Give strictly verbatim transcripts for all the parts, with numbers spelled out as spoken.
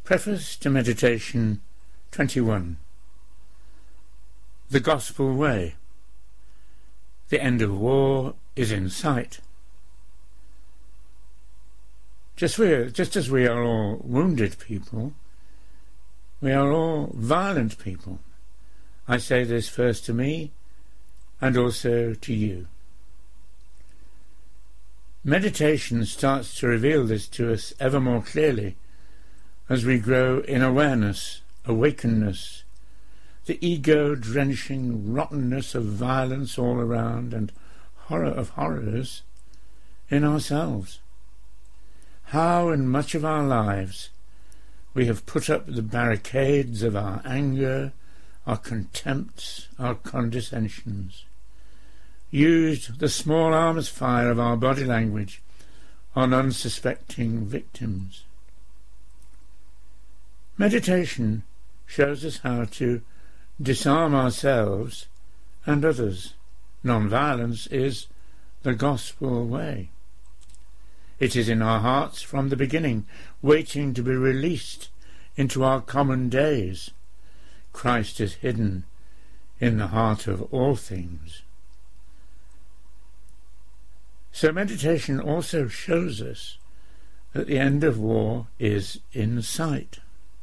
Preface to Meditation twenty-one. The Gospel Way. The end of war is in sight. Just, we, just as we are all wounded people, we are all violent people. I say this first to me and also to you. Meditation starts to reveal this to us ever more clearly as we grow in awareness, awakenness, the ego-drenching rottenness of violence all around and horror of horrors in ourselves. How in much of our lives we have put up the barricades of our anger, our contempts, our condescensions, used the small arms fire of our body language on unsuspecting victims. Meditation shows us how to disarm ourselves and others. Non-violence is the gospel way. It is in our hearts from the beginning, waiting to be released into our common days. Christ is hidden in the heart of all things. So meditation also shows us that the end of war is in sight.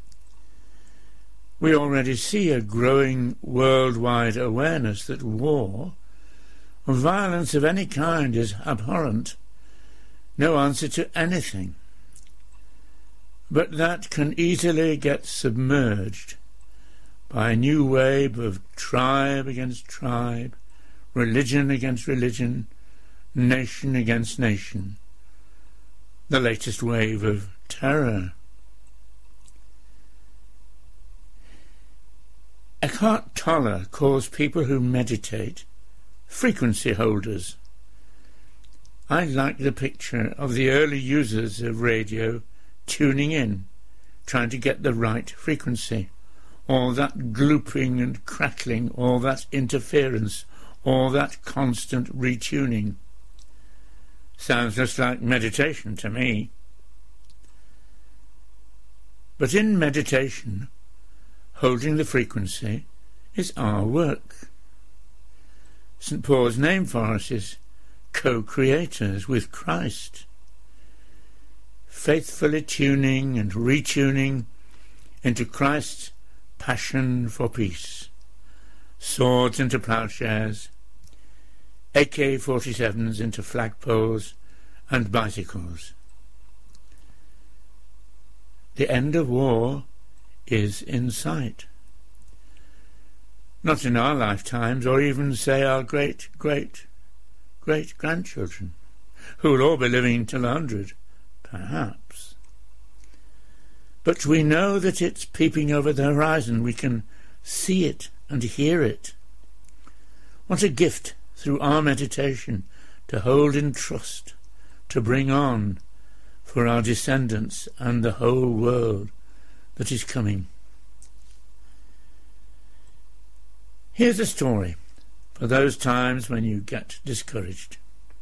We already see a growing worldwide awareness that war, or violence of any kind, is abhorrent, no answer to anything. But that can easily get submerged by a new wave of tribe against tribe, religion against religion, nation against nation, the latest wave of terror. Eckhart Tolle calls people who meditate frequency holders. I like the picture of the early users of radio tuning in, trying to get the right frequency. All that glooping and crackling, all that interference, all that constant retuning. Sounds just like meditation to me. But in meditation, holding the frequency is our work. Saint Paul's name for us is co-creators with Christ, faithfully tuning and retuning into Christ's passion for peace, swords into ploughshares, A K forty-sevens into flagpoles and bicycles. The end of war is in sight. Not in our lifetimes, or even, say, our great, great, great grandchildren, who will all be living till a hundred, perhaps. But we know that it's peeping over the horizon. We can see it and hear it. What a gift through our meditation to hold in trust, to bring on for our descendants and the whole world that is coming. Here's a story for those times when you get discouraged.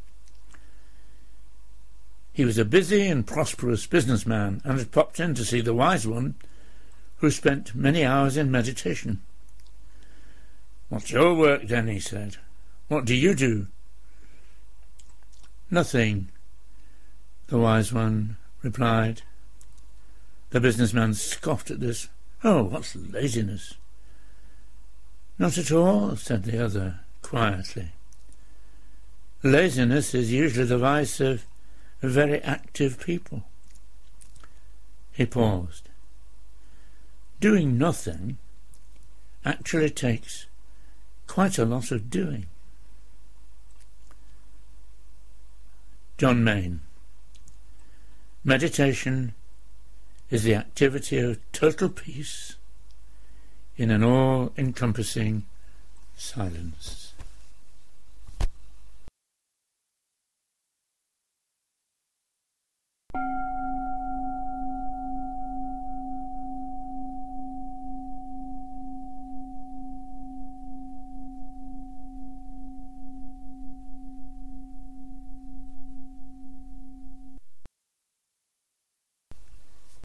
He was a busy and prosperous businessman and had popped in to see the wise one, who spent many hours in meditation. "What's your work then?" he said. "What do you do?" "Nothing," the wise one replied. The businessman scoffed at this. "Oh, what's laziness?" "Not at all," said the other quietly. "Laziness is usually the vice of very active people." He paused. Doing nothing actually takes quite a lot of doing. John Main. Meditation is the activity of total peace in an all-encompassing silence.